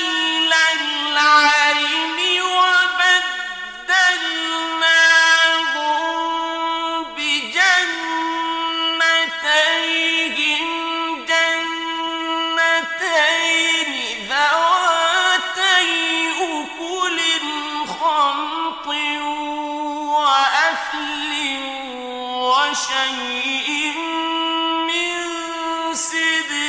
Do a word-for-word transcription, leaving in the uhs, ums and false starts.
العين وبدلناهم بجنتيهم جنتين ذواتي أكل خمط وأثل وشيء من سدر